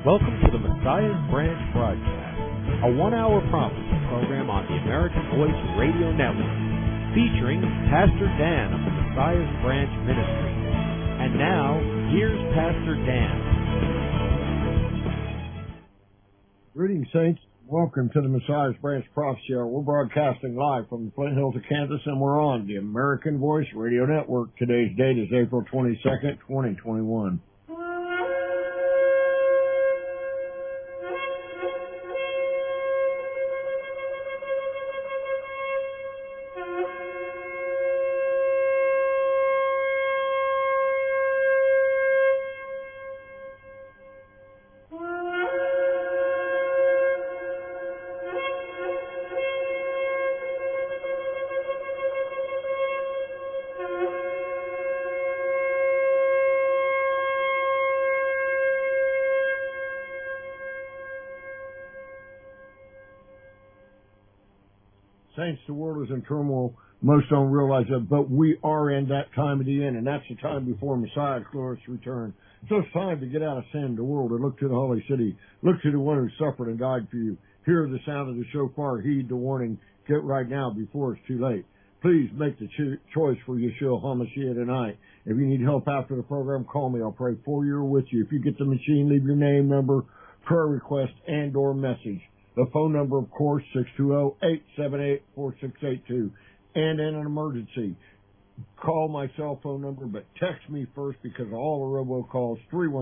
Welcome to the Messiah's Branch broadcast, a one-hour prophecy program on the American Voice Radio Network, featuring Pastor Dan of the Messiah's Branch Ministry. And now, here's Pastor Dan. Greetings, saints. Welcome to the Messiah's Branch Prophecy Hour. We're broadcasting live from the Flint Hills of Kansas, and we're on the American Voice Radio Network. Today's date is April 22nd, 2021. Saints, the world is in turmoil. Most don't realize that, but we are in that time of the end, and that's the time before Messiah's glorious return. So it's time to get out of sin, the world, and look to the holy city. Look to the one who suffered and died for you. Hear the sound of the shofar. Heed the warning. Get right now before it's too late. Please make the choice for Yeshua HaMashiach tonight. If you need help after the program, call me. I'll pray for you or with you. If you get the machine, leave your name, number, prayer request, and or message. The phone number, of course, 620-878-4682. And in an emergency, call my cell phone number, but text me first because all the robocalls,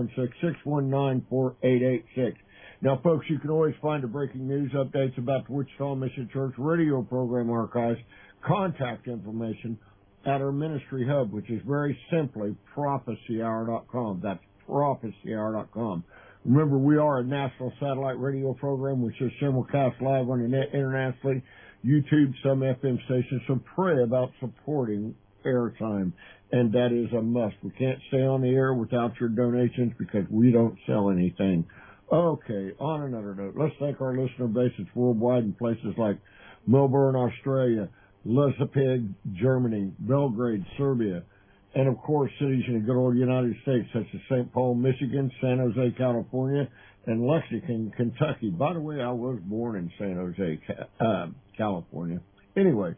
316-619-4886. Now, folks, you can always find the breaking news updates about the Wichita Mission Church radio program archives, contact information at our ministry hub, which is very simply prophecyhour.com. That's prophecyhour.com. Remember, we are a national satellite radio program, which is simulcast live on the net internationally, YouTube, some FM stations. So pray about supporting airtime, and that is a must. We can't stay on the air without your donations because we don't sell anything. Okay, on another note, let's thank our listener base. It's worldwide in places like Melbourne, Australia, Leipzig, Germany, Belgrade, Serbia, and, of course, cities in the good old United States, such as St. Paul, Michigan, San Jose, California, and Lexington, Kentucky. By the way, I was born in San Jose, California. Anyway,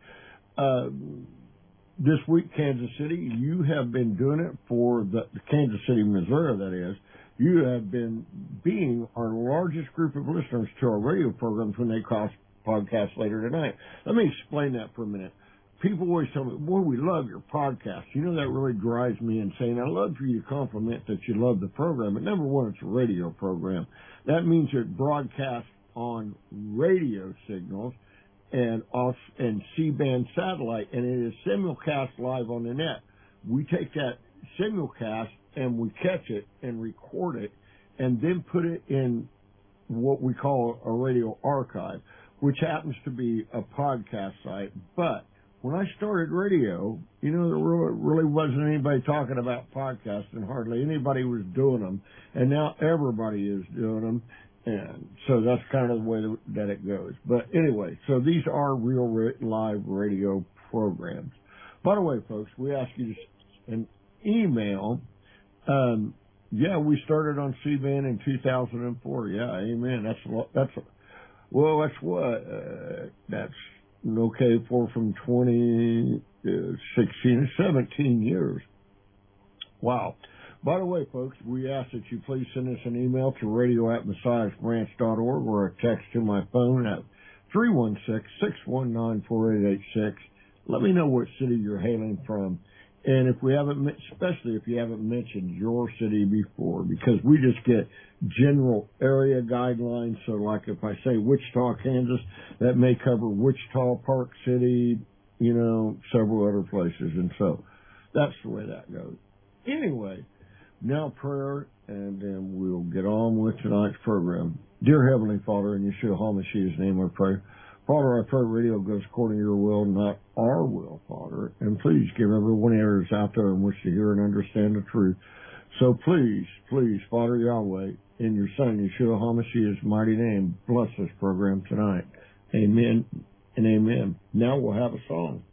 this week, Kansas City, you have been doing it for the Kansas City, Missouri, that is. You have been being our largest group of listeners to our radio programs when they cross podcasts later tonight. Let me explain that for a minute. People always tell me, boy, we love your podcast. You know, that really drives me insane. I love for you to compliment that you love the program, but number one, it's a radio program. That means it broadcasts on radio signals and off and C-band satellite, and it is simulcast live on the net. We take that simulcast and we catch it and record it and then put it in what we call a radio archive, which happens to be a podcast site. But when I started radio, you know, there really wasn't anybody talking about podcasts, and hardly anybody was doing them. And now everybody is doing them. And so that's kind of the way that it goes. But anyway, so these are real live radio programs. By the way, folks, we ask you to send an email. We started on C-band in 2004. Yeah, amen. That's what, from 2016 to 17 years. Wow. By the way, folks, we ask that you please send us an email to radio@messiahsbranch.org or a text to my phone at 316-619-4886. Let me know what city you're hailing from. And especially if you haven't mentioned your city before, because we just get general area guidelines. So like if I say Wichita, Kansas, that may cover Wichita, Park City, you know, several other places. And so that's the way that goes. Anyway, now prayer, and then we'll get on with tonight's program. Dear Heavenly Father, in Yeshua HaMashiach's name I pray. Father, I pray radio goes according to your will, not our will, Father. And please give everyone ears out there in which to hear and understand the truth. So please, Father Yahweh, in your Son, Yeshua HaMashiach's mighty name, bless this program tonight. Amen and amen. Now we'll have a song.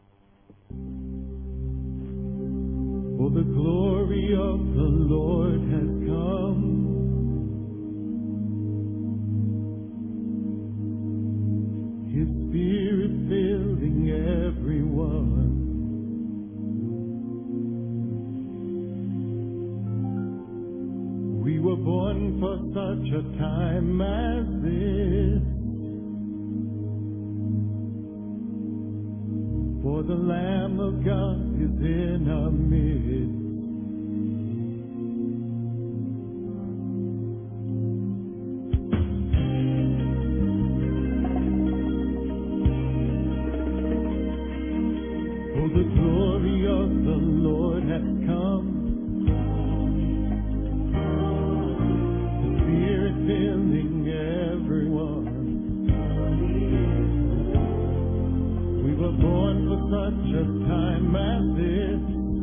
For the glory of the Lord has come. everyone. We were born for such a time as this, for the Lamb of God is in our midst. For the glory of the Lord has come. Filling everyone. We were born for such a time as this,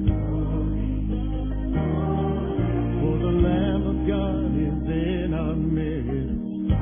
for the Lamb of God is in our midst.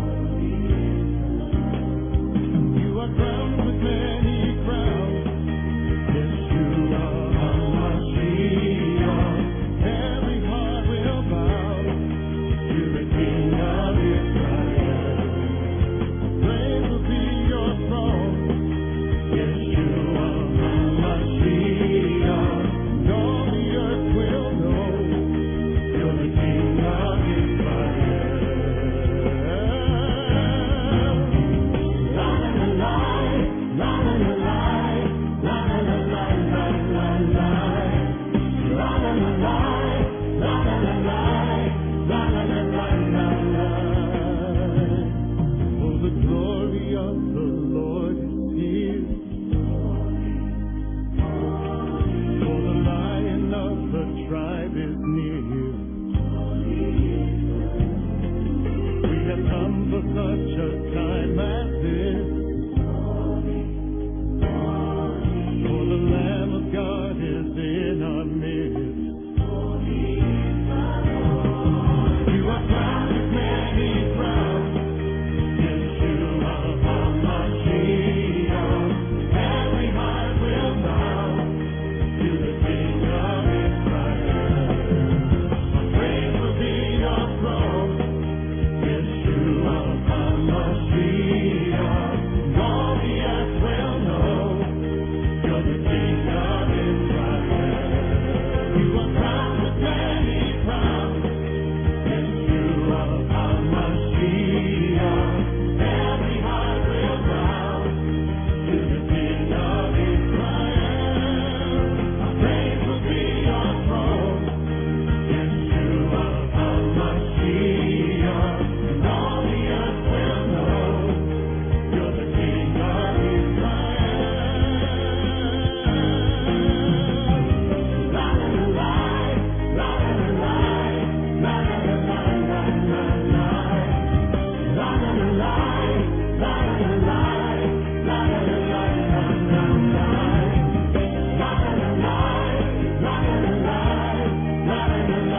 You are crowned with many crowns. Yeshua HaMashiach. Every heart will bow to the King of Israel. Praise will be your throne, Yeshua HaMashiach. And all the earth will know you're the King of Israel. La la la la, la la la la, la la la la la la, la la la la, la la la la. La la la la la la. For the glory of the Lord is here. For the Lion of the tribe is near. We have come for such a time as this. For the Lamb of God is in our midst. You are crowned with many crowns, Yeshua HaMashiach. Every heart will bow to the King of Israel. Praise will be your throne, Yeshua HaMashiach. And all the earth will know you're the King of Israel. You are crowned with many crowns, Yeshua HaMashiach. Every heart will bow to the King of Israel. Praise will be your throne, Yeshua HaMashiach. And all the earth will know you're the King of Israel. La la la la, la la la la, la la la la la la. La la la la, la la la la, la la la la la la. La la la la, la la la la, la la la la la la. La la la la,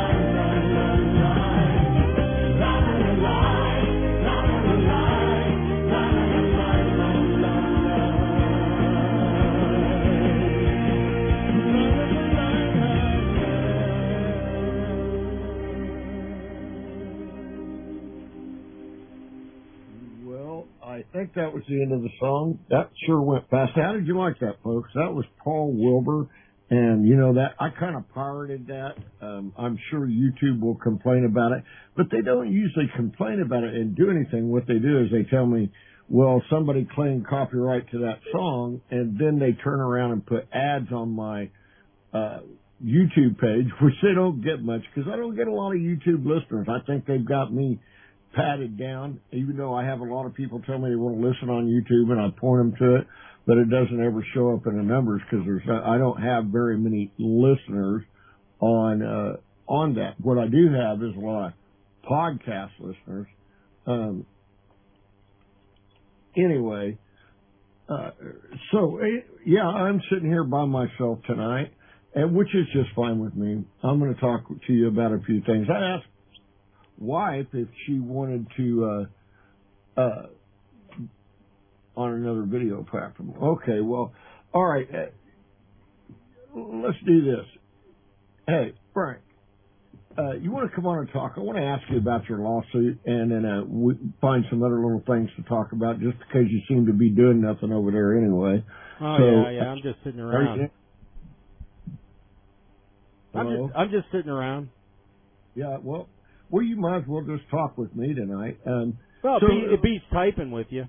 Well, I think that was the end of the song. That sure went fast. How did you like that, folks? That was Paul Wilbur. And, you know, that I kind of pirated that. I'm sure YouTube will complain about it. But they don't usually complain about it and do anything. What they do is they tell me, well, somebody claimed copyright to that song. And then they turn around and put ads on my YouTube page, which they don't get much because I don't get a lot of YouTube listeners. I think they've got me patted down, even though I have a lot of people tell me they want to listen on YouTube and I point them to it, but it doesn't ever show up in the numbers because I don't have very many listeners on that. What I do have is a lot of podcast listeners. Anyway, yeah, I'm sitting here by myself tonight, and which is just fine with me. I'm going to talk to you about a few things. I asked wife if she wanted to on another video platform. Okay, well, all right. Let's do this. Hey, Frank, you want to come on and talk? I want to ask you about your lawsuit, and then we find some other little things to talk about, just because you seem to be doing nothing over there anyway. Oh, So, yeah, I'm just sitting around. I'm just sitting around. Yeah, well, you might as well just talk with me tonight. Well, so, it beats typing with you.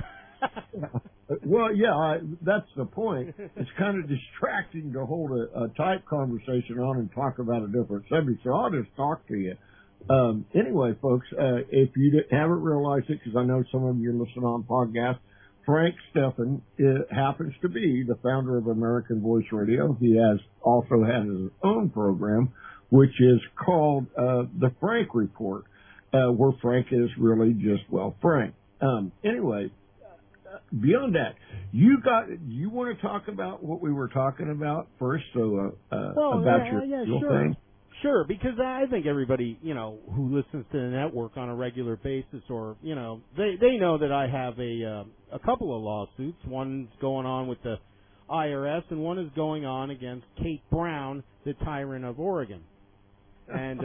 Well, yeah, that's the point. It's kind of distracting to hold a type conversation on and talk about a different subject, so I'll just talk to you. Anyway, folks, if you haven't realized it, because I know some of you are listening on podcasts, Frank Stephan happens to be the founder of American Voice Radio. He also has his own program, which is called The Frank Report, where Frank is really just, Frank. Anyway, beyond that, you want to talk about what we were talking about first? So about your sure. thing. Sure, because I think everybody, who listens to the network on a regular basis, or they know that I have a couple of lawsuits. One's going on with the IRS, and one is going on against Kate Brown, the tyrant of Oregon. And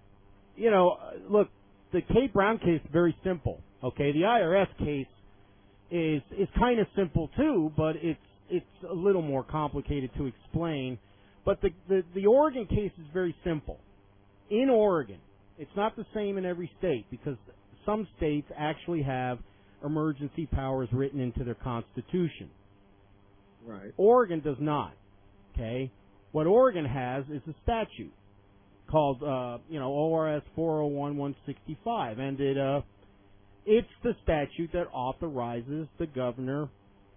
look, the Kate Brown case is very simple. Okay, the IRS case is kind of simple too, but it's a little more complicated to explain. But the Oregon case is very simple. In Oregon, it's not the same in every state, because some states actually have emergency powers written into their constitution. Right. Oregon does not. Okay? What Oregon has is a statute called ORS 401-165, and it's the statute that authorizes the governor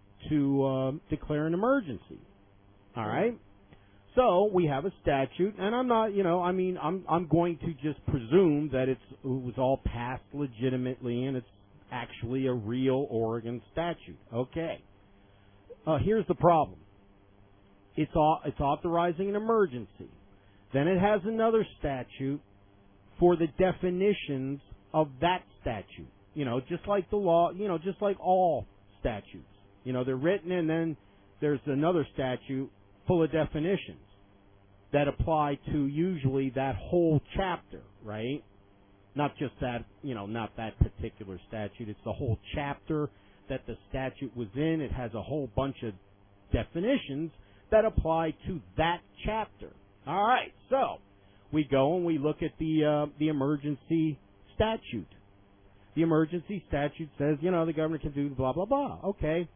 to declare an emergency. All right? So we have a statute, and I'm not, I'm going to just presume that it was all passed legitimately, and it's actually a real Oregon statute. Okay. Here's the problem. It's authorizing an emergency. Then it has another statute for the definitions of that statute. Just like the law, just like all statutes. They're written, and then there's another statute full of definitions that apply to usually that whole chapter, right? Not just that, not that particular statute. It's the whole chapter that the statute was in. It has a whole bunch of definitions that apply to that chapter. All right, so we go and we look at the emergency statute. The emergency statute says, the governor can do blah, blah, blah. Okay.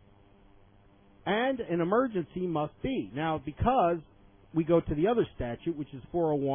And an emergency must be. Now, because we go to the other statute, which is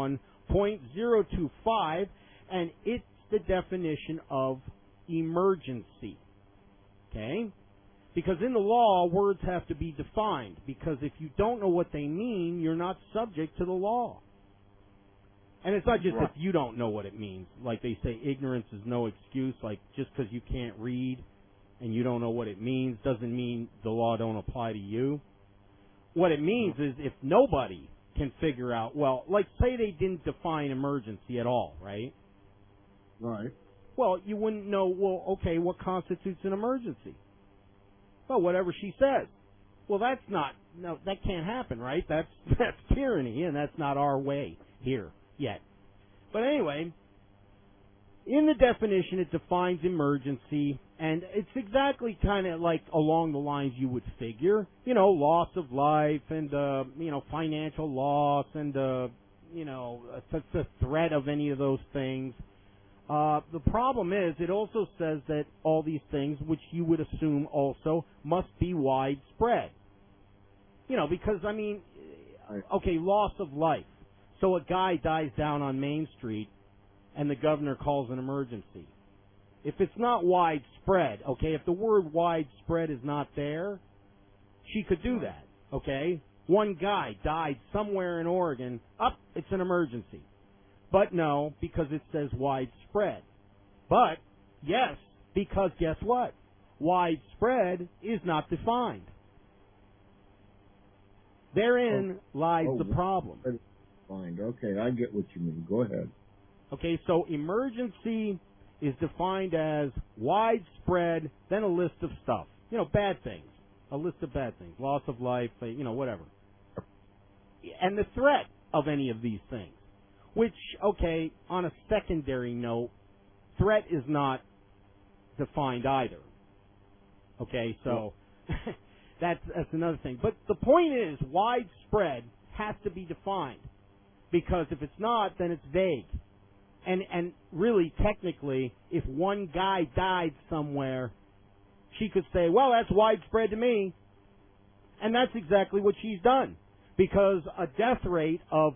401.025, and it's the definition of emergency. Okay? Because in the law, words have to be defined, because if you don't know what they mean, you're not subject to the law. And it's not just if you don't know what it means. Like they say, ignorance is no excuse. Like, just because you can't read and you don't know what it means doesn't mean the law don't apply to you. What it means is if nobody can figure out, like say they didn't define emergency at all, right? Right. Well, you wouldn't know, okay, what constitutes an emergency? Well, whatever she says. Well, that can't happen, right? That's tyranny, and that's not our way here yet. But anyway, in the definition, it defines emergency, and it's exactly kind of like along the lines you would figure. Loss of life and, financial loss and, the threat of any of those things. The problem is it also says that all these things, which you would assume also, must be widespread. Because, loss of life. So a guy dies down on Main Street and the governor calls an emergency. If it's not widespread, okay, if the word widespread is not there, she could do that, okay? One guy died somewhere in Oregon, it's an emergency. But no, because it says widespread. But, yes, because guess what? Widespread is not defined. Therein lies the problem. Fine. Okay, I get what you mean. Go ahead. Okay, so emergency is defined as widespread, then a list of stuff. Bad things. A list of bad things. Loss of life, whatever. And the threat of any of these things. Which, okay, on a secondary note, threat is not defined either. Okay, so That's another thing. But the point is, widespread has to be defined, because if it's not, then it's vague. And really, technically, if one guy died somewhere, she could say, well, that's widespread to me. And that's exactly what she's done. Because a death rate of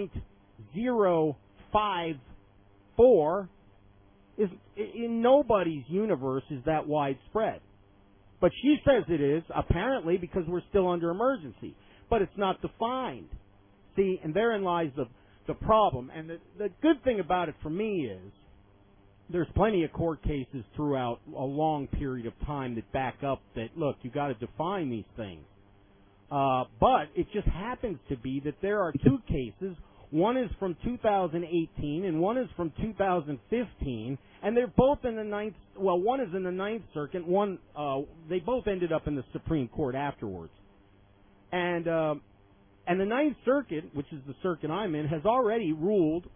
0.054 is, in nobody's universe, is that widespread. But she says it is, apparently, because we're still under emergency. But it's not defined. See, and therein lies the problem. And the good thing about it for me is there's plenty of court cases throughout a long period of time that back up that, look, you got to define these things. But it just happens to be that there are two cases. One is from 2018 and one is from 2015, and they're both in the Ninth. Well, one is in the Ninth Circuit. One, they both ended up in the Supreme Court afterwards. And the Ninth Circuit, which is the circuit I'm in, has already ruled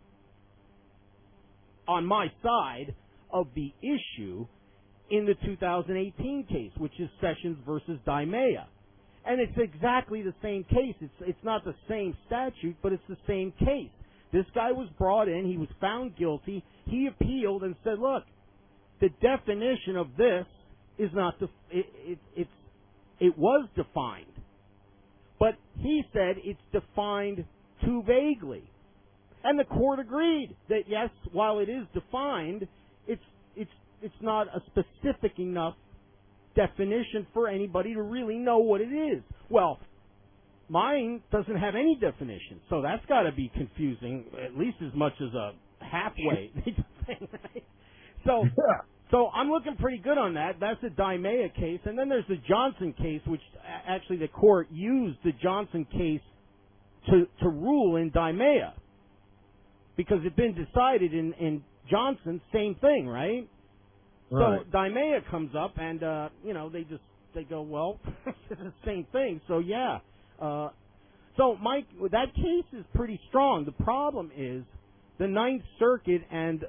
on my side of the issue in the 2018 case, which is Sessions versus Dimea. And it's exactly the same case. It's not the same statute, but it's the same case. This guy was brought in. He was found guilty. He appealed and said, look, the definition of this is not it was defined. But he said it's defined too vaguely. And the court agreed that, yes, while it is defined, it's not a specific enough definition for anybody to really know what it is. Well, mine doesn't have any definition, so that's got to be confusing, at least as much as a halfway thing, right? So I'm looking pretty good on that. That's the Dimea case. And then there's the Johnson case, which actually the court used the Johnson case to rule in Dimea, because it'd been decided in Johnson, same thing, right? Right. So Dimea comes up, and they go, well, it's the same thing. So yeah, so Mike, that case is pretty strong. The problem is the Ninth Circuit and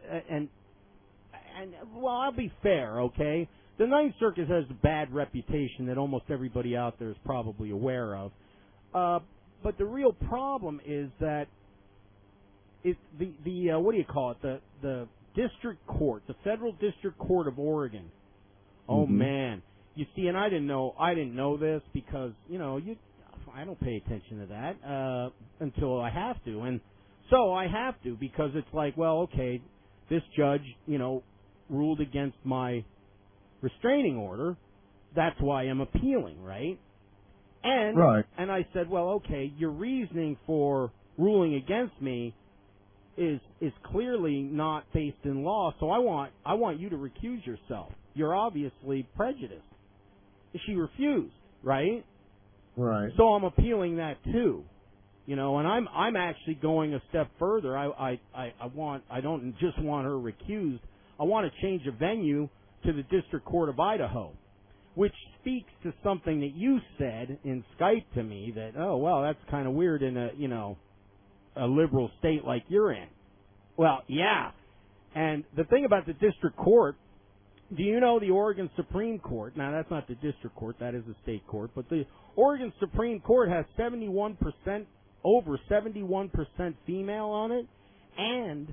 well, I'll be fair, okay. The Ninth Circuit has a bad reputation that almost everybody out there is probably aware of. But the real problem is that it's the what do you call it? The District Court, the Federal District Court of Oregon. Oh man, you see, and I didn't know this because I don't pay attention to that until I have to, and so I have to, because it's like, well, okay, this judge, ruled against my restraining order. That's why I'm appealing, right? And right. And I said, well, okay, your reasoning for ruling against me is clearly not based in law, so I want you to recuse yourself. You're obviously prejudiced. She refused, right? Right. So I'm appealing that too, and I'm actually going a step further. I don't just want her recused. I want to change the venue to the District Court of Idaho, which speaks to something that you said in Skype to me that, oh well, that's kind of weird in a liberal state like you're in. Well, yeah. And the thing about the district court, do you know the Oregon Supreme Court? Now, that's not the district court, that is the state court, but the Oregon Supreme Court has over 71% female on it, and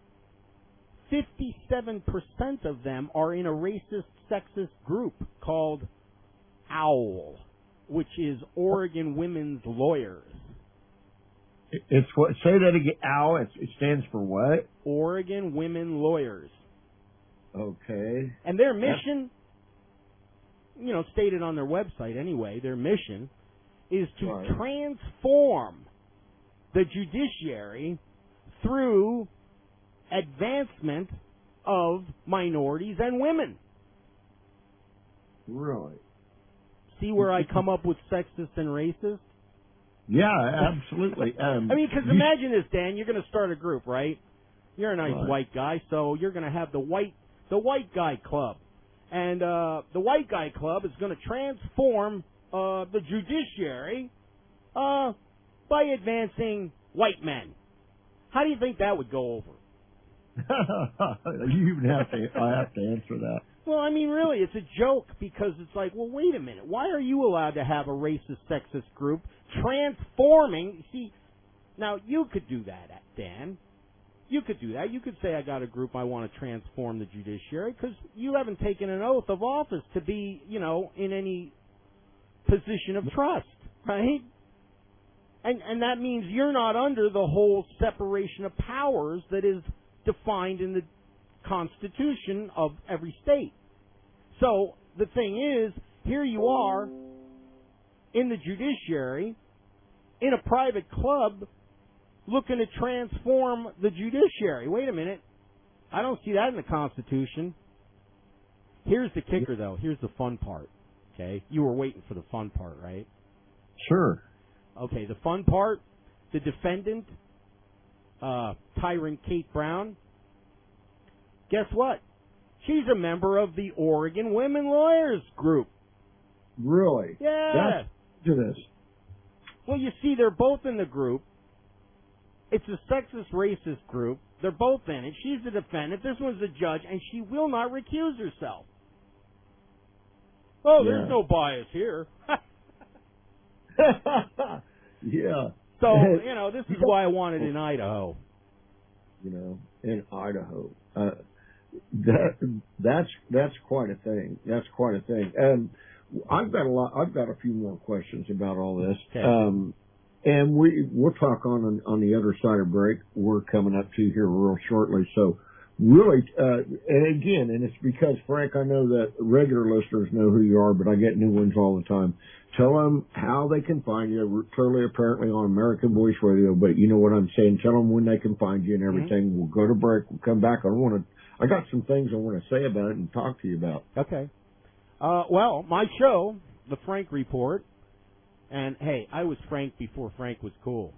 57% of them are in a racist, sexist group called OWL, which is Oregon Women's Lawyers. It's what? Say that again. OWL. It stands for what? Oregon Women Lawyers. Okay. And their mission, stated on their website anyway, their mission is to transform the judiciary through advancement of minorities and women. Really? See where I come up with sexist and racist? Yeah, absolutely. Because imagine this, Dan. You're going to start a group, right? You're a nice white guy, so you're going to have the white guy club, and the white guy club is going to transform the judiciary by advancing white men. How do you think that would go over? I have to answer that. Well, I mean, really, it's a joke because it's like, well, wait a minute. Why are you allowed to have a racist, sexist group transforming? See, now you could do that, Dan. You could do that. You could say, I got a group, I want to transform the judiciary, because you haven't taken an oath of office to be, in any position of trust, right? And that means you're not under the whole separation of powers that is defined in the Constitution of every state. So the thing is, here you are in the judiciary, in a private club, looking to transform the judiciary. Wait a minute. I don't see that in the Constitution. Here's the kicker, though. Here's the fun part. Okay? You were waiting for the fun part, right? Sure. Okay, the fun part, the defendant, Tyrant Kate Brown, guess what? She's a member of the Oregon Women Lawyers Group. Really? Yeah. Do this. Well, you see, they're both in the group. It's a sexist, racist group. They're both in it. She's the defendant. This one's the judge, and she will not recuse herself. Oh, there's no bias here. Yeah. So, this is why I wanted in Idaho. In Idaho. That's quite a thing. That's quite a thing. I've got a few more questions about all this. Okay. And we'll talk on the other side of break. We're coming up to here real shortly. So really, and it's because, Frank, I know that regular listeners know who you are, but I get new ones all the time. Tell them how they can find you. We're clearly, apparently on American Voice Radio, but you know what I'm saying. Tell them when they can find you and everything. Mm-hmm. We'll go to break. We'll come back. I got some things I want to say about it and talk to you about. Okay. Well, my show, The Frank Report, and hey, I was Frank before Frank was cool.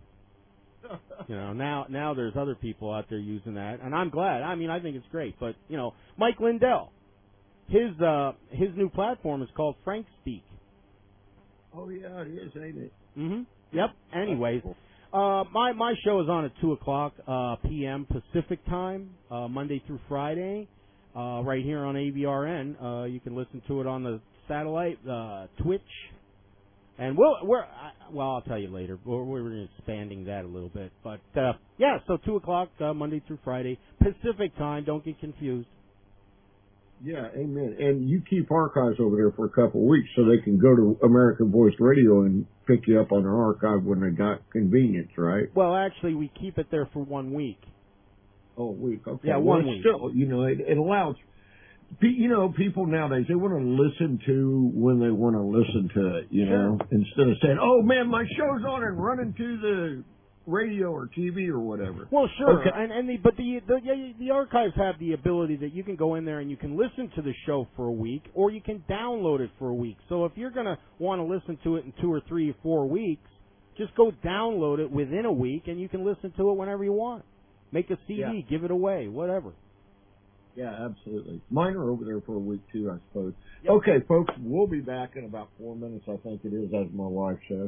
Now there's other people out there using that, and I'm glad. I mean, I think it's great. But Mike Lindell, his new platform is called Frank Speak. Oh yeah, it is, ain't it? Mm-hmm. Yep. Anyways, my show is on at 2:00 p.m. Pacific time, Monday through Friday, right here on AVRN. You can listen to it on the satellite, Twitch. And I'll tell you later. We're expanding that a little bit. But, so 2:00 Monday through Friday, Pacific time. Don't get confused. Yeah, amen. And you keep archives over there for a couple of weeks so they can go to American Voice Radio and pick you up on their archive when they got convenience, right? Well, actually, we keep it there for 1 week. Oh, a week. Okay. Yeah, 1 week. Still, it allows... people nowadays, they want to listen to when they want to listen to it, Sure. Instead of saying, oh, man, my show's on and running to the radio or TV or whatever. Well, sure. Okay. But the archives have the ability that you can go in there and you can listen to the show for a week, or you can download it for a week. So if you're going to want to listen to it in 2 or 3 or 4 weeks, just go download it within a week, and you can listen to it whenever you want. Make a CD, give it away, whatever. Yeah, absolutely. Mine are over there for a week, too, I suppose. Yep. Okay, folks, we'll be back in about 4 minutes, I think it is, as my wife says.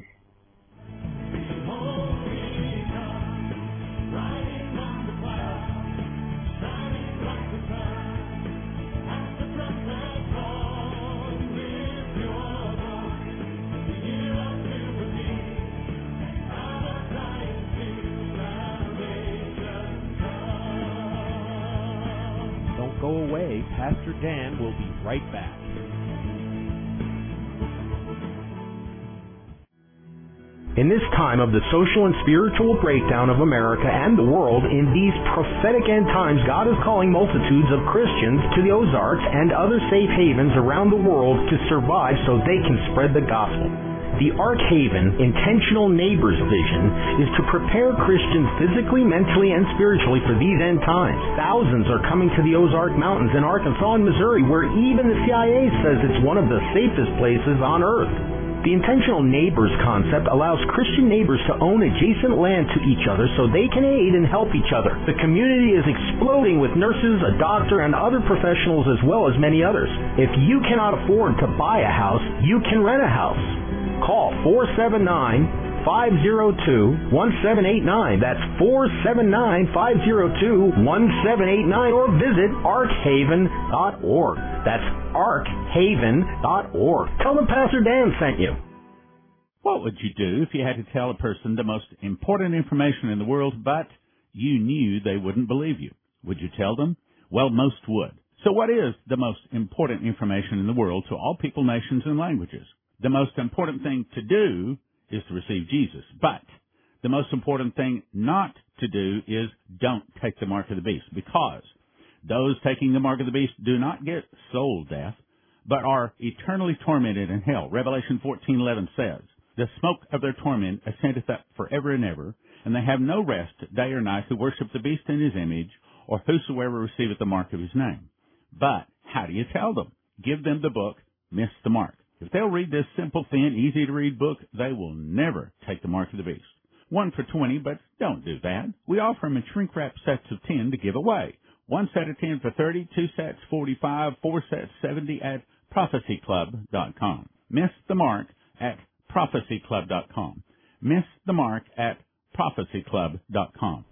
Go away. Pastor Dan will be right back. In this time of the social and spiritual breakdown of America and the world, in these prophetic end times, God is calling multitudes of Christians to the Ozarks and other safe havens around the world to survive so they can spread the gospel. The Ark Haven Intentional Neighbors vision is to prepare Christians physically, mentally, and spiritually for these end times. Thousands are coming to the Ozark Mountains in Arkansas and Missouri, where even the CIA says it's one of the safest places on earth. The Intentional Neighbors concept allows Christian neighbors to own adjacent land to each other so they can aid and help each other. The community is exploding with nurses, a doctor, and other professionals, as well as many others. If you cannot afford to buy a house, you can rent a house. Call 479-502-1789. That's 479-502-1789, or visit arkhaven.org. That's arkhaven.org. Tell them Pastor Dan sent you. What would you do if you had to tell a person the most important information in the world, but you knew they wouldn't believe you? Would you tell them? Well, most would. So what is the most important information in the world to all people, nations, and languages? The most important thing to do is to receive Jesus. But the most important thing not to do is don't take the mark of the beast, because those taking the mark of the beast do not get soul death, but are eternally tormented in hell. Revelation 14:11 says, the smoke of their torment ascendeth up forever and ever, and they have no rest day or night who worship the beast in his image, or whosoever receiveth the mark of his name. But how do you tell them? Give them the book, Miss the Mark. If they'll read this simple, thin, easy-to-read book, they will never take the mark of the beast. 1 for $20, but don't do that. We offer them in shrink-wrap sets of 10 to give away. 1 set of 10 for $30, 2 sets $45, 4 sets $70 at prophecyclub.com. Miss the Mark at prophecyclub.com. Miss the Mark at prophecyclub.com.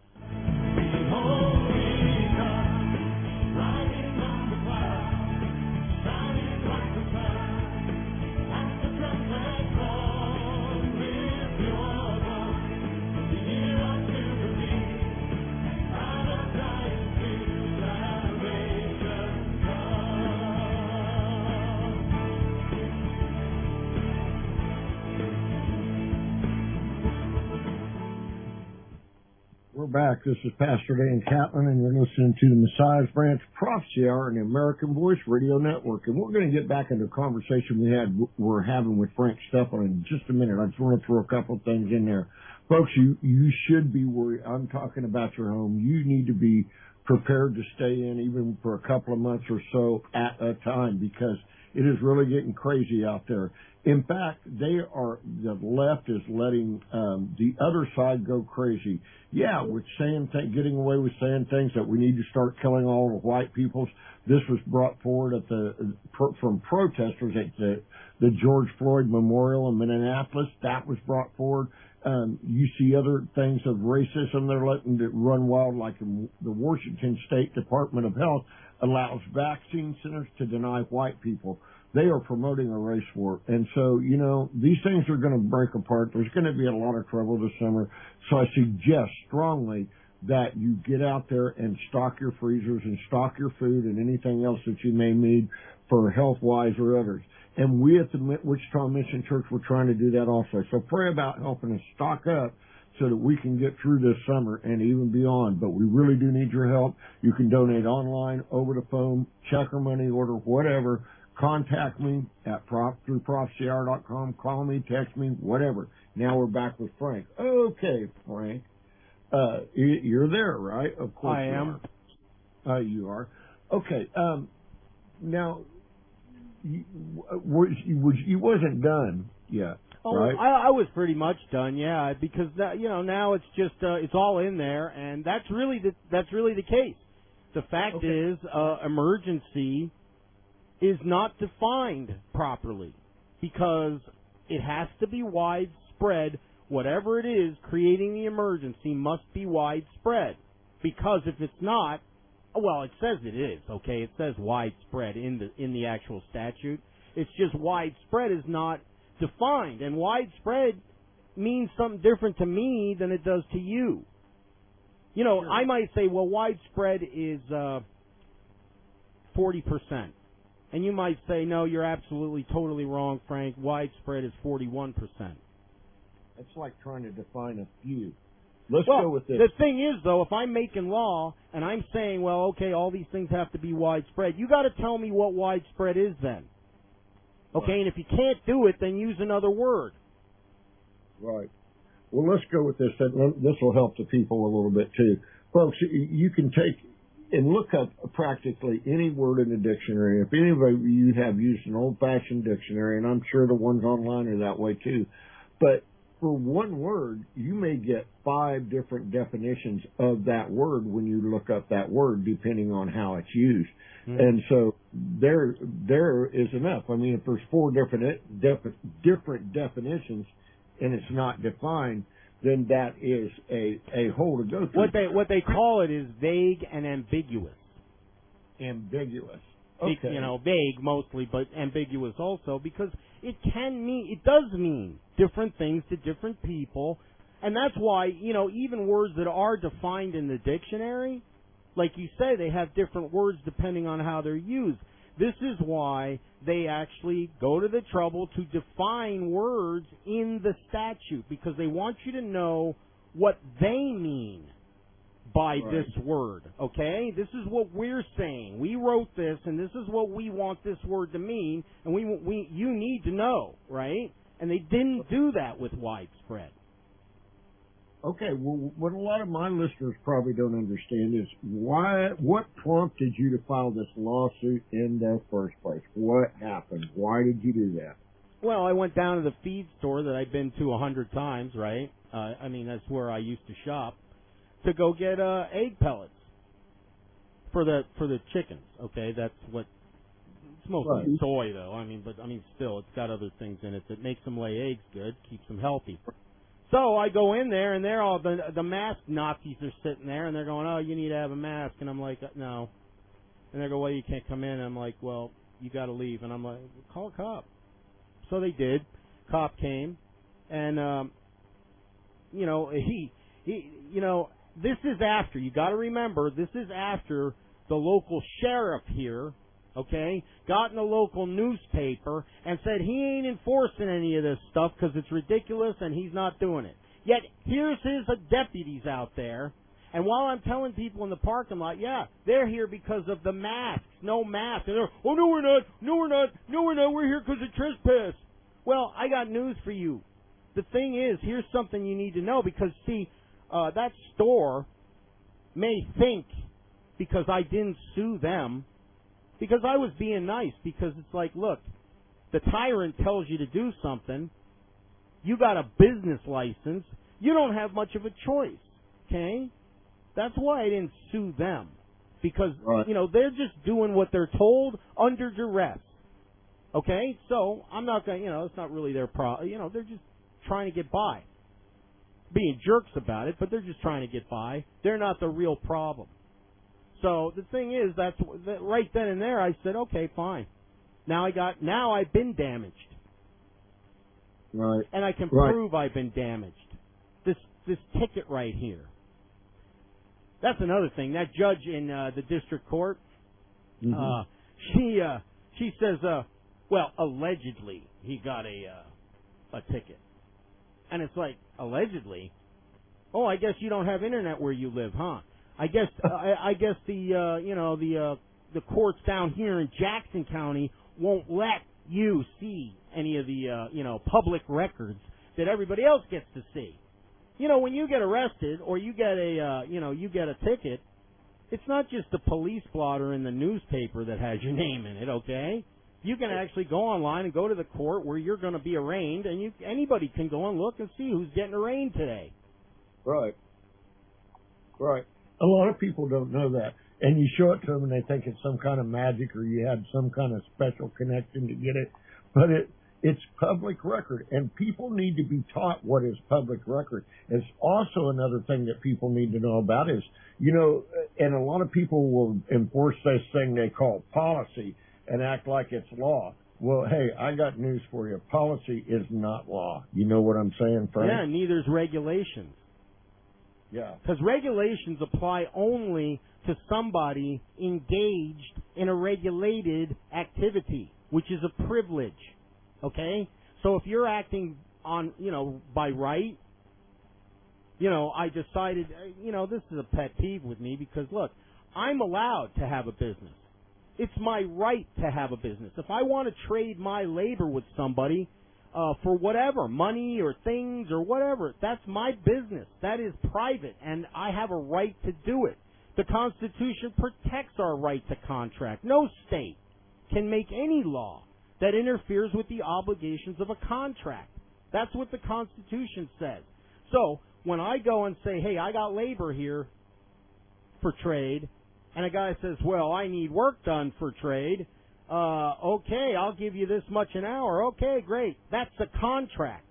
We're back. This is Pastor Dan Catlin, and you're listening to the Messiah's Branch Prophecy Hour on the American Voice Radio Network. And we're going to get back into a conversation we're having with Frank Stephan in just a minute. I just want to throw a couple of things in there. Folks, you should be worried. I'm talking about your home. You need to be prepared to stay in even for a couple of months or so at a time, because it is really getting crazy out there. In fact, the left is letting the other side go crazy. Yeah, with getting away with saying things that we need to start killing all the white peoples. This was brought forward from protesters at the George Floyd Memorial in Minneapolis. That was brought forward. You see other things of racism they're letting it run wild, like in the Washington State Department of Health allows vaccine centers to deny white people. They are promoting a race war. And so, these things are going to break apart. There's going to be a lot of trouble this summer. So I suggest strongly that you get out there and stock your freezers and stock your food and anything else that you may need for health-wise or others. And we at the Wichita Mission Church, we're trying to do that also. So pray about helping us stock up so that we can get through this summer and even beyond. But we really do need your help. You can donate online, over the phone, check or money order, whatever. Contact me through prophecyhour.com. Call me, text me, whatever. Now we're back with Frank. Okay, Frank. You're there, right? Of course I am. You are. Okay. Now, you wasn't done yet. Oh, right? I was pretty much done, yeah, because now it's just it's all in there, and that's really the case. The fact is, emergency is not defined properly, because it has to be widespread. Whatever it is creating the emergency must be widespread, because if it's not, well, it says it is, okay? It says widespread in the actual statute. It's just widespread is not defined, and widespread means something different to me than it does to you. Sure. I might say, well, widespread is 40%. And you might say, no, you're absolutely, totally wrong, Frank. Widespread is 41%. It's like trying to define a few. Let's go with this. The thing is, though, if I'm making law and I'm saying, well, okay, all these things have to be widespread, you got to tell me what widespread is then. Okay, right. And if you can't do it, then use another word. Right. Well, let's go with this. This will help the people a little bit, too. Folks, you can take and look up practically any word in the dictionary. If any of you have used an old-fashioned dictionary, and I'm sure the ones online are that way, too, but for one word, you may get 5 different definitions of that word when you look up that word, depending on how it's used. Mm-hmm. And so there is enough. I mean, if there's 4 different definitions and it's not defined, then that is a hole to go through. What they call it is vague and ambiguous. Ambiguous. Okay. You know, vague mostly, but ambiguous also, because it does mean different things to different people, and that's why, you know, even words that are defined in the dictionary, like you say, they have different words depending on how they're used. This is why they actually go to the trouble to define words in the statute, because they want you to know what they mean by this word, okay? This is what we're saying. We wrote this, and this is what we want this word to mean, and you need to know, right? And they didn't do that with widespread. Okay, well, what a lot of my listeners probably don't understand is what prompted you to file this lawsuit in the first place? What happened? Why did you do that? Well, I went down to the feed store that I've been to 100 times, right? I mean, that's where I used to shop, to go get egg pellets for the chickens. Okay, that's what. It's mostly soy, though. I mean, still, it's got other things in it that makes them lay eggs good, keeps them healthy. So I go in there, and they're all the mask Nazis are sitting there, and they're going, "Oh, you need to have a mask," and I'm like, "No," and they go, "Well, you can't come in." And I'm like, "Well, you got to leave," and I'm like, "Call a cop." So they did. Cop came, and you know, he you know. This is after, you got to remember, this is after the local sheriff here, okay, got in the local newspaper and said he ain't enforcing any of this stuff because it's ridiculous and he's not doing it. Yet, here's his deputies out there, and while I'm telling people in the parking lot, yeah, they're here because of the masks, no masks, and they're, oh, no, we're not, no, we're not, no, we're not, we're here because of trespass. Well, I got news for you. The thing is, here's something you need to know, because, see, that store may think, because I didn't sue them, because I was being nice, because it's like, look, the tyrant tells you to do something, you got a business license, you don't have much of a choice, okay? That's why I didn't sue them, because, you know, they're just doing what they're told under duress, okay? So, I'm not going to, you know, it's not really their problem, you know, they're just trying to get by. Being jerks about it, but they're just trying to get by. They're not the real problem. So the thing is, that's right then and there. I said, okay, fine. Now I've been damaged, right? And I can prove I've been damaged. This ticket right here. That's another thing. That judge in the district court, she says, well, allegedly he got a ticket. And it's like, allegedly? Oh, I guess you don't have internet where you live, huh? I guess the courts down here in Jackson County won't let you see any of the public records that everybody else gets to see. You know, when you get arrested or you get a ticket, it's not just the police blotter in the newspaper that has your name in it, okay? You can actually go online and go to the court where you're going to be arraigned, and anybody can go and look and see who's getting arraigned today. Right. Right. A lot of people don't know that. And you show it to them and they think it's some kind of magic or you had some kind of special connection to get it. But it's public record, and people need to be taught what is public record. It's also another thing that people need to know about is, you know, and a lot of people will enforce this thing they call policy and act like it's law. Well, hey, I got news for you. Policy is not law. You know what I'm saying, Frank? Yeah, neither's regulations. Yeah. Because regulations apply only to somebody engaged in a regulated activity, which is a privilege. Okay? So if you're acting on, by right, I decided, this is a pet peeve with me because, look, I'm allowed to have a business. It's my right to have a business. If I want to trade my labor with somebody for whatever, money or things or whatever, that's my business. That is private, and I have a right to do it. The Constitution protects our right to contract. No state can make any law that interferes with the obligations of a contract. That's what the Constitution says. So, when I go and say, hey, I got labor here for trade, and a guy says, well, I need work done for trade, okay, I'll give you this much an hour. Okay, great. That's a contract.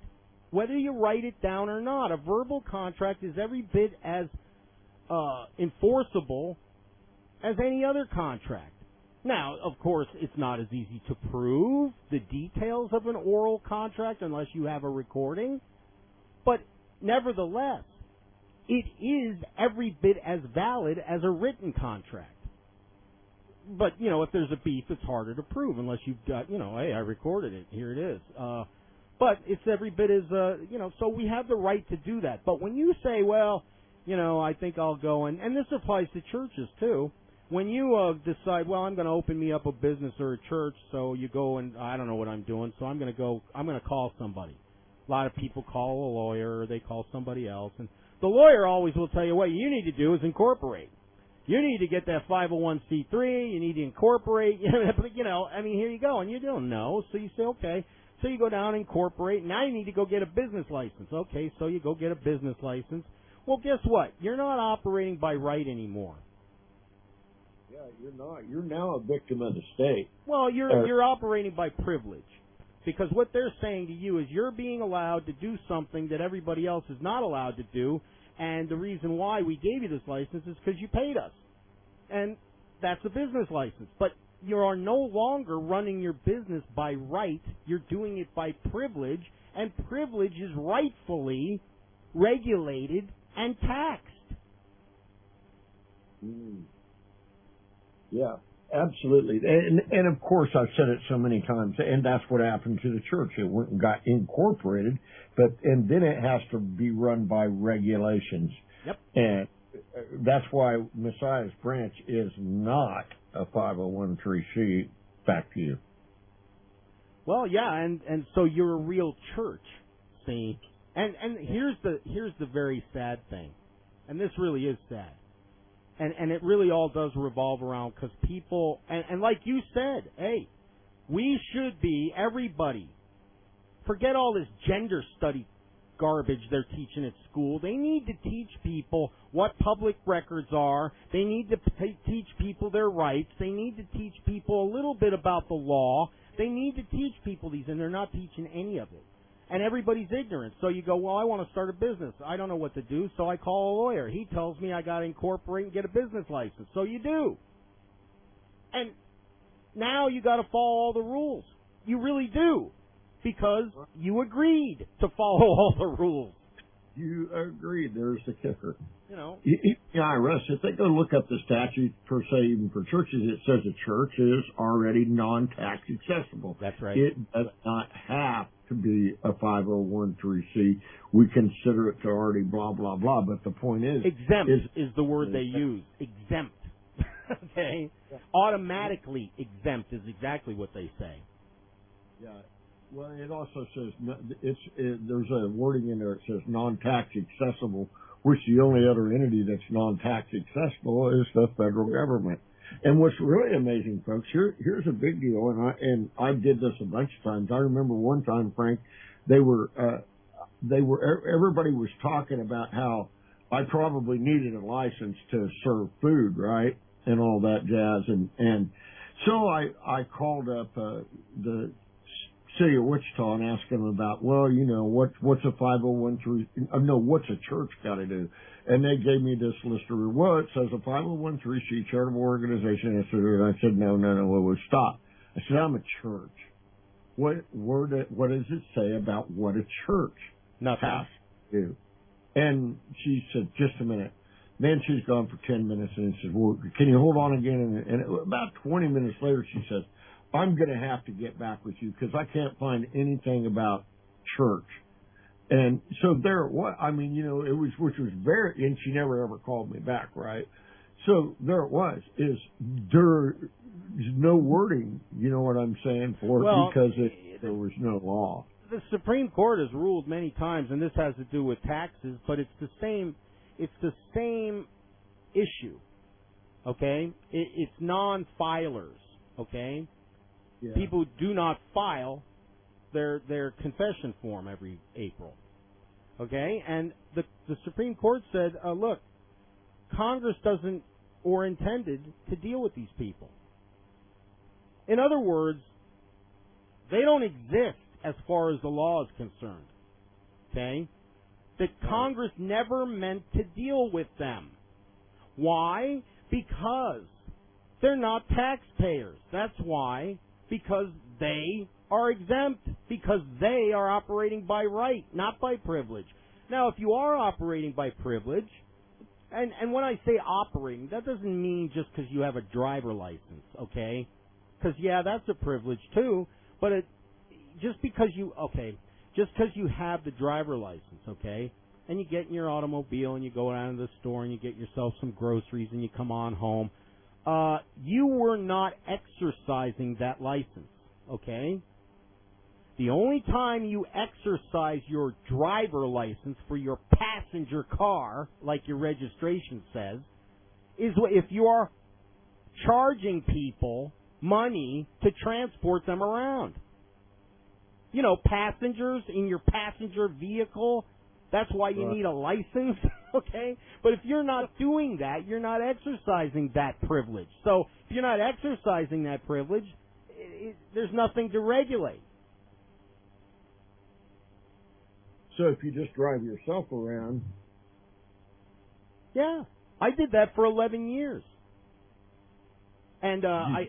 whether you write it down or not. A verbal contract is every bit as enforceable as any other contract. Now, of course, it's not as easy to prove the details of an oral contract unless you have a recording, but nevertheless, it is every bit as valid as a written contract. But, if there's a beef, it's harder to prove unless you've got, hey, I recorded it, here it is. But it's every bit as, so we have the right to do that. But when you say, well, I think I'll go, and this applies to churches too, when you decide, well, I'm going to open me up a business or a church, so you go and I don't know what I'm doing, so I'm going to call somebody. A lot of people call a lawyer or they call somebody else, and the lawyer always will tell you what you need to do is incorporate. You need to get that 501c3, you need to incorporate, here you go, and you don't know, so you say, okay, so you go down and incorporate, now you need to go get a business license. Okay, so you go get a business license. Well, guess what? You're not operating by right anymore. Yeah, you're not. You're now a victim of the state. Well, you're operating by privilege. Because what they're saying to you is you're being allowed to do something that everybody else is not allowed to do, and the reason why we gave you this license is because you paid us. And that's a business license. But you are no longer running your business by right. You're doing it by privilege, and privilege is rightfully regulated and taxed. Yeah, absolutely. And of course, I've said it so many times, and that's what happened to the church. It went and got incorporated, and then it has to be run by regulations. Yep. And that's why Messiah's Branch is not a 501(c)(3). Back to you. Well, yeah, and so you're a real church, see? And here's the very sad thing, and this really is sad. And it really all does revolve around because people, and like you said, hey, we should be, everybody, forget all this gender study garbage they're teaching at school. They need to teach people what public records are. They need to teach people their rights. They need to teach people a little bit about the law. They need to teach people these, and they're not teaching any of it. And everybody's ignorant. So you go, well, I want to start a business. I don't know what to do, so I call a lawyer. He tells me I got to incorporate and get a business license. So you do. And now you got to follow all the rules. You really do. Because you agreed to follow all the rules. You agreed. There's the kicker. The IRS, if they go look up the statute, per se, even for churches, it says a church is already non-tax accessible. That's right. It does not have to be a 501(c)(3). We consider it to already blah, blah, blah. But the point is... Exempt is the word they use. Exempt. Okay? Automatically exempt is exactly what they say. Yeah. Well, it also says, there's a wording in there that says non-tax accessible, which the only other entity that's non-tax accessible is the federal government. And what's really amazing, folks, here's a big deal, and I did this a bunch of times. I remember one time, Frank, everybody was talking about how I probably needed a license to serve food, right, and all that jazz, and so I called up the City of Wichita and asked them about, well, what's a 501(c)(3), what's a church got to do? And they gave me this list of, well, it says a 501(c)(3) charitable organization. And I said, no, stop. I said, I'm a church. What does it say about what a church Nothing. has to do? And she said, just a minute. Then she's gone for 10 minutes and said, well, can you hold on again? And about 20 minutes later, she says, I'm going to have to get back with you because I can't find anything about church. And so there it was. I mean, which was very, and she never ever called me back, right? So there it was, there is no wording, you know what I'm saying, for it because there was no law. The Supreme Court has ruled many times, and this has to do with taxes, but it's the same issue, okay? It's non-filers, okay? Yeah. People do not file their confession form every April. Okay? And the Supreme Court said, look, Congress doesn't or intended to deal with these people. In other words, they don't exist as far as the law is concerned. okay, that Congress never meant to deal with them. Why? Because they're not taxpayers. That's why. Because they are exempt. Because they are operating by right, not by privilege. Now, if you are operating by privilege, and when I say operating, that doesn't mean just because you have a driver license, okay? Because, yeah, that's a privilege too, but just because you have the driver license, okay, and you get in your automobile and you go down to the store and you get yourself some groceries and you come on home, you were not exercising that license, okay? The only time you exercise your driver license for your passenger car, like your registration says, is if you are charging people money to transport them around. You know, passengers in your passenger vehicle, that's why you need a license, okay? But if you're not doing that, you're not exercising that privilege. So if you're not exercising that privilege, there's nothing to regulate. So if you just drive yourself around... Yeah. I did that for 11 years. And,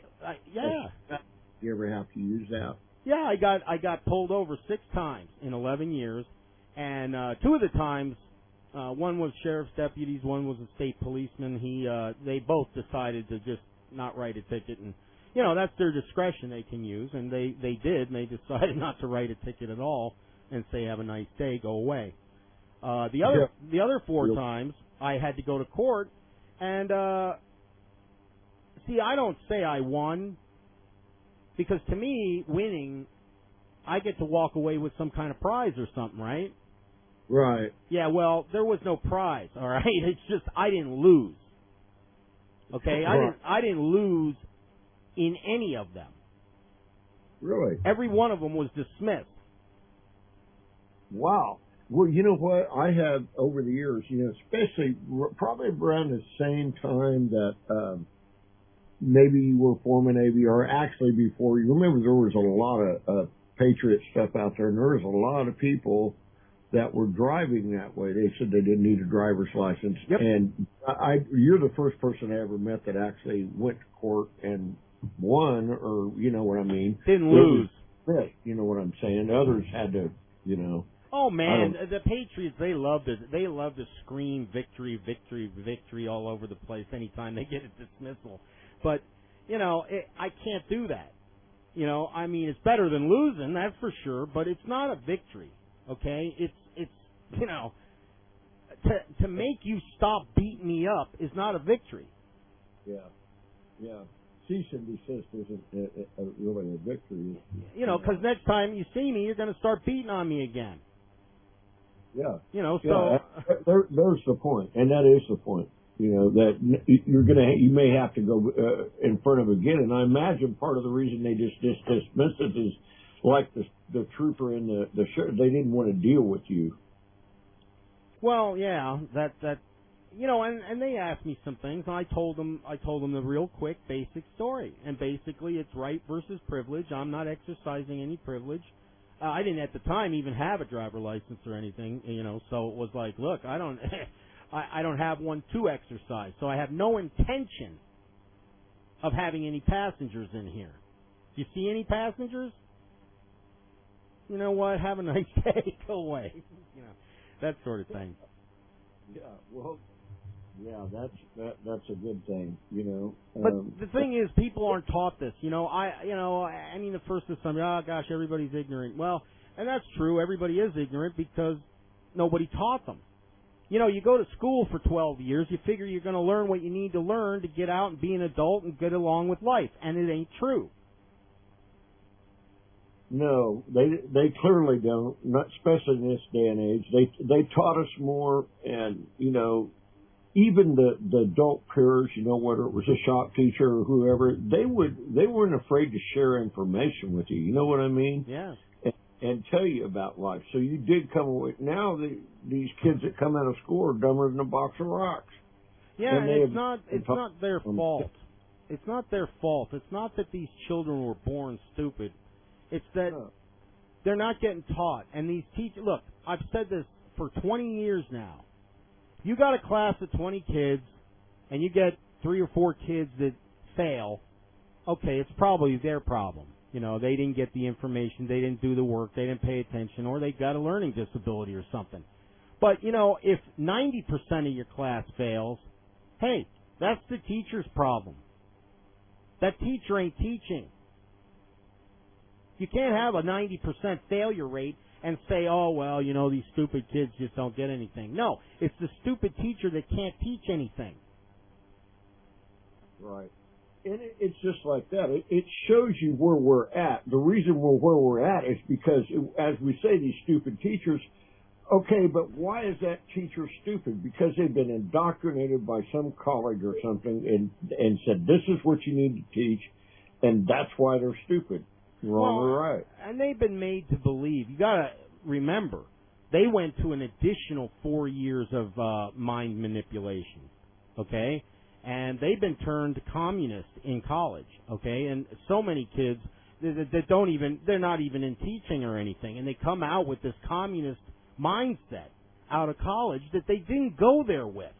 You ever have to use that? Yeah, I got pulled over 6 times in 11 years. And 2 of the times, one was sheriff's deputies, one was a state policeman. They both decided to just not write a ticket. And, you know, that's their discretion they can use. And they did, and they decided not to write a ticket at all and say, have a nice day, go away. The other 4 times, I had to go to court, and see, I don't say I won, because to me, winning, I get to walk away with some kind of prize or something, right? Right. Yeah, well, there was no prize, all right? It's just I didn't lose. Okay? I didn't lose in any of them. Really? Every one of them was dismissed. Wow. Well, you know what? I have, over the years, you know, especially probably around the same time that maybe you were foreman Navy, or actually before, you remember there was a lot of Patriot stuff out there, and there was a lot of people that were driving that way. They said they didn't need a driver's license. Yep. And you're the first person I ever met that actually went to court and won, or, you know what I mean? Didn't lose. You know what I'm saying? Others had to, you know. Oh man, the Patriots, they love to scream victory, victory, victory all over the place anytime they get a dismissal. But, you know, I can't do that. You know, I mean, it's better than losing, that's for sure, but it's not a victory. Okay? It's you know, to make you stop beating me up is not a victory. Yeah. Yeah. Cease and desist isn't really a victory. You know, because next time you see me, you're going to start beating on me again. Yeah. You know, so there's the point, and that is the point. You know, that you may have to go in front of again, and I imagine part of the reason they just dismissed it is like the trooper and the sheriff, they didn't want to deal with you. Well, yeah, that you know, and they asked me some things, and I told them the real quick basic story, and basically it's right versus privilege. I'm not exercising any privilege. I didn't at the time even have a driver license or anything, you know, so it was like, look, I don't have one to exercise, so I have no intention of having any passengers in here. Do you see any passengers? You know what? Have a nice day. Go away. You know, that sort of thing. Yeah, well, yeah, that's a good thing, you know. But the thing is, people aren't taught this. You know, I mean, the first is something. Oh gosh, everybody's ignorant. Well, and that's true. Everybody is ignorant because nobody taught them. You know, you go to school for 12 years. You figure you're going to learn what you need to learn to get out and be an adult and get along with life, and it ain't true. No, they clearly don't. Not especially in this day and age. They taught us more, and you know, even the adult peers, you know, whether it was a shop teacher or whoever, they weren't afraid to share information with you. You know what I mean? Yeah. And tell you about life. So you did come away. Now these kids that come out of school are dumber than a box of rocks. Yeah, and it's not their fault. It's not their fault. It's not that these children were born stupid. It's that They're not getting taught. And these teachers, look, I've said this for 20 years now. You got a class of 20 kids, and you get 3 or 4 kids that fail. Okay, it's probably their problem. You know, they didn't get the information, they didn't do the work, they didn't pay attention, or they got a learning disability or something. But, you know, if 90% of your class fails, hey, that's the teacher's problem. That teacher ain't teaching. You can't have a 90% failure rate and say, oh, well, you know, these stupid kids just don't get anything. No, it's the stupid teacher that can't teach anything. Right. And it's just like that. It shows you where we're at. The reason we're where we're at is because, as we say, these stupid teachers, okay, but why is that teacher stupid? Because they've been indoctrinated by some college or something and said, this is what you need to teach, and that's why they're stupid. Wrong or right. And they've been made to believe. You got to remember, they went to an additional 4 years of mind manipulation, okay? And they've been turned communist in college, okay? And so many kids that don't even, they're not even in teaching or anything, and they come out with this communist mindset out of college that they didn't go there with.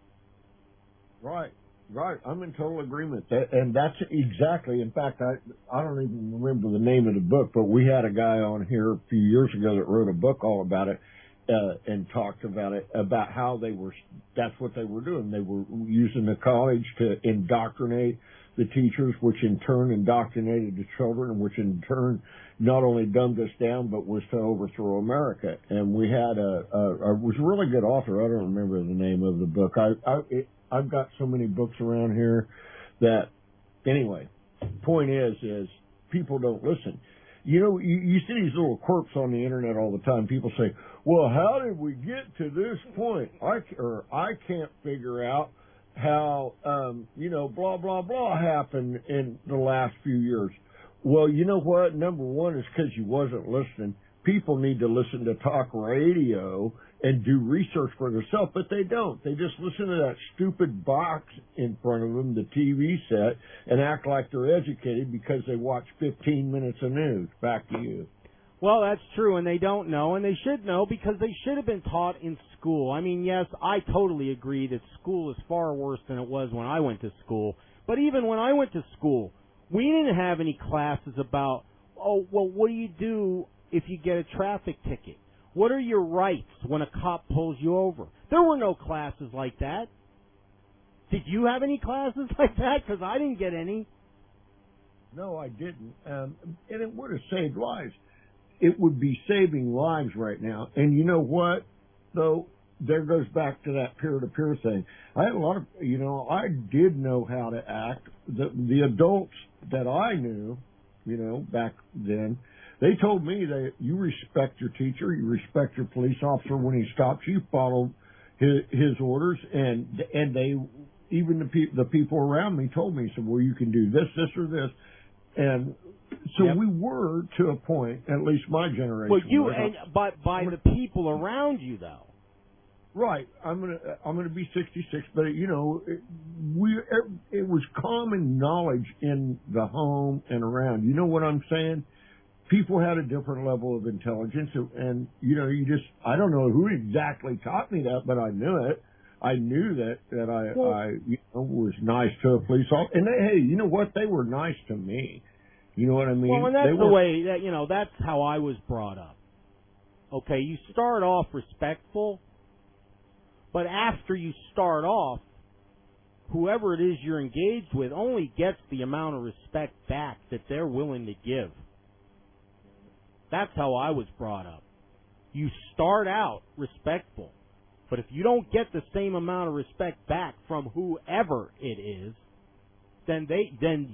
Right. Right, I'm in total agreement. And that's exactly, in fact, I don't even remember the name of the book, but we had a guy on here a few years ago that wrote a book all about it and talked about it, about how that's what they were doing. They were using the college to indoctrinate the teachers, which in turn indoctrinated the children, which in turn not only dumbed us down, but was to overthrow America. And we had was a really good author. I don't remember the name of the book. I've got so many books around here that, anyway, point is people don't listen. You know, you see these little quirks on the internet all the time. People say, well, how did we get to this point? I can't figure out how, blah, blah, blah happened in the last few years. Well, you know what? Number one is because you wasn't listening. People need to listen to talk radio and do research for themselves, but they don't. They just listen to that stupid box in front of them, the TV set, and act like they're educated because they watch 15 minutes of news. Back to you. Well, that's true, and they don't know, and they should know because they should have been taught in school. I mean, yes, I totally agree that school is far worse than it was when I went to school. But even when I went to school, we didn't have any classes about, oh, well, what do you do if you get a traffic ticket? What are your rights when a cop pulls you over? There were no classes like that. Did you have any classes like that? Because I didn't get any. No, I didn't. And it would have saved lives. It would be saving lives right now. And you know what, though? There goes back to that peer-to-peer thing. I had a lot of, I did know how to act. The adults that I knew, back then, they told me that you respect your teacher, you respect your police officer when he stops you, follow his orders, and they, even the people around me told me, said, well, you can do this, or this, and so we were to a point, at least my generation. Well, by the people around you, though. Right, I'm gonna be 66, but it was common knowledge in the home and around. You know what I'm saying? People had a different level of intelligence, and I don't know who exactly taught me that, but I knew it. I knew that I was nice to a police officer, and hey, you know what? They were nice to me. You know what I mean? Well, and that's the way that that's how I was brought up. Okay, you start off respectful, but after you start off, whoever it is you're engaged with only gets the amount of respect back that they're willing to give. That's how I was brought up. You start out respectful, but if you don't get the same amount of respect back from whoever it is, then they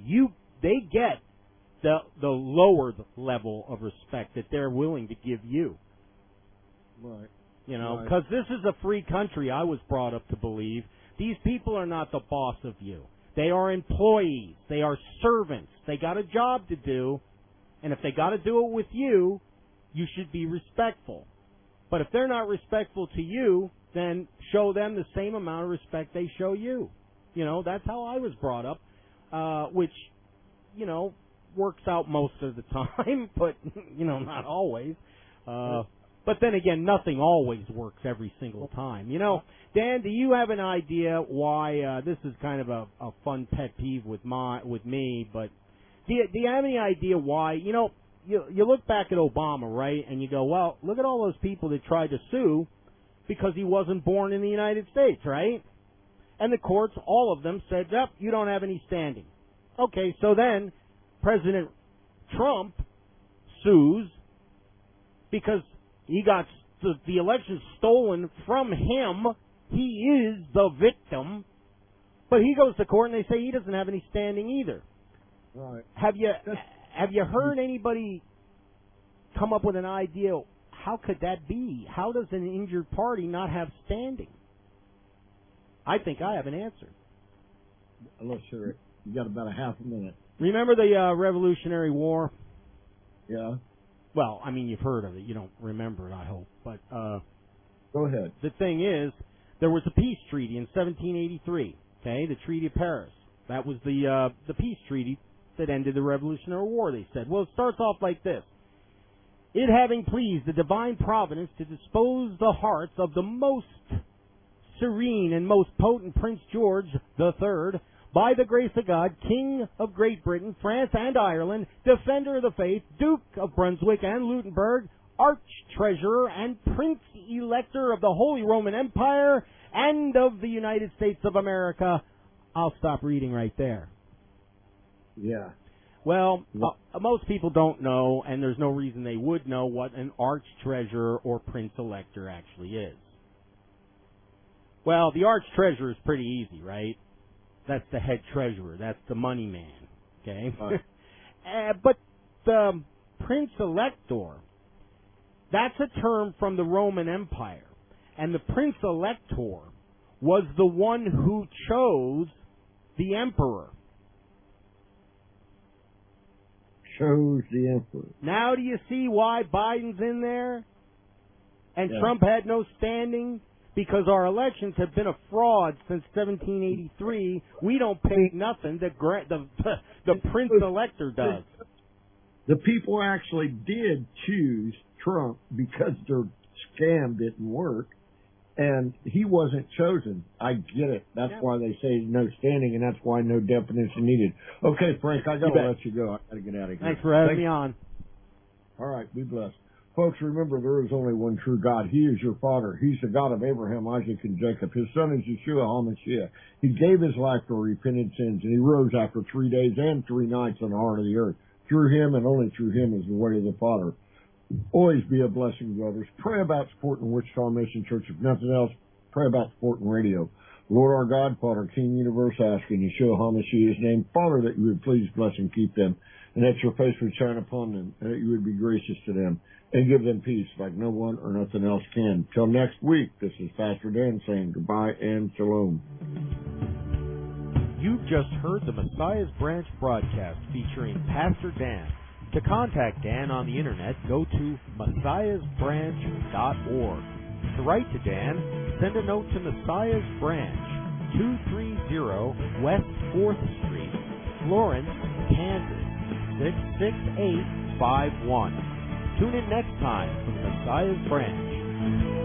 get the lower level of respect that they're willing to give you. Right. Because this is a free country, I was brought up to believe. These people are not the boss of you. They are employees. They are servants. They got a job to do. And if they got to do it with you, you should be respectful. But if they're not respectful to you, then show them the same amount of respect they show you. That's how I was brought up, which, works out most of the time, but, not always. But then again, nothing always works every single time. Dan, do you have an idea why, this is kind of a fun pet peeve with me, but do you have any idea why, you look back at Obama, right, and you go, well, look at all those people that tried to sue because he wasn't born in the United States, right? And the courts, all of them said, yep, you don't have any standing. Okay, so then President Trump sues because he got the election stolen from him. He is the victim. But he goes to court and they say he doesn't have any standing either. Right. Have you heard anybody come up with an idea? How could that be? How does an injured party not have standing? I think I have an answer. Let's hear it. You got about a half a minute. Remember the Revolutionary War? Yeah. Well, I mean, you've heard of it. You don't remember it, I hope. But go ahead. The thing is, there was a peace treaty in 1783. Okay, the Treaty of Paris. That was the peace treaty that ended the Revolutionary War. They said. Well, it starts off like this: it having pleased the divine providence to dispose the hearts of the most serene and most potent Prince George III, by the grace of God, King of Great Britain, France, and Ireland, Defender of the Faith, Duke of Brunswick and Luttenberg, Arch-Treasurer and Prince-Elector of the Holy Roman Empire and of the United States of America. I'll stop reading right there. Yeah. Well, most people don't know, and there's no reason they would know what an Arch-Treasurer or Prince-Elector actually is. Well, the Arch-Treasurer is pretty easy, right? That's the head treasurer. That's the money man. Okay? Right. But the Prince-Elector, that's a term from the Roman Empire. And the Prince-Elector was the one who chose the emperor. Chose the emperor. Now do you see why Biden's in there? And Trump had no standing? Because our elections have been a fraud since 1783. We don't pay nothing. The Prince-Elector does. The people actually did choose Trump because their scam didn't work, and he wasn't chosen. I get it. That's why they say no standing, and that's why no definition needed. Okay, Frank, I got to let you go. I got to get out of here. Thanks for having me on. All right, be blessed. Folks, remember there is only one true God. He is your Father. He's the God of Abraham, Isaac, and Jacob. His son is Yeshua HaMashiach. He gave his life for repentant sins, and he rose after 3 days and 3 nights on the heart of the earth. Through him and only through him is the way of the Father. Always be a blessing to others. Pray about supporting Wichita Mission Church. If nothing else, pray about supporting radio. Lord our God, Father, King Universe, ask in Yeshua HaMashiach's name, Father, that you would please bless and keep them, and that your face would shine upon them, and that you would be gracious to them, and give them peace like no one or nothing else can. Till next week, this is Pastor Dan saying goodbye and shalom. You've just heard the Messiah's Branch broadcast featuring Pastor Dan. To contact Dan on the internet, go to messiahsbranch.org. To write to Dan, send a note to Messiah's Branch, 230 West 4th Street, Florence, Kansas, 66851. Tune in next time for Messiah's Branch.